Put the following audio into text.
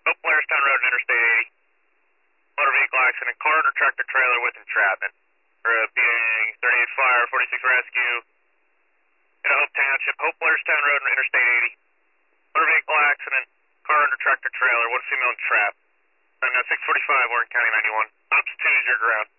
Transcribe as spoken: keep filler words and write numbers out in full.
Hope Blairstown Road and Interstate eighty. Motor vehicle accident, car under tractor trailer with entrapment. For a being thirty-eight fire, forty-six rescue. In Hope Township, Hope Blairstown Road and Interstate eighty. Motor vehicle accident, car under tractor trailer, one female entrapped. I'm now six forty-five, Warren County ninety-one. Ops two is your ground.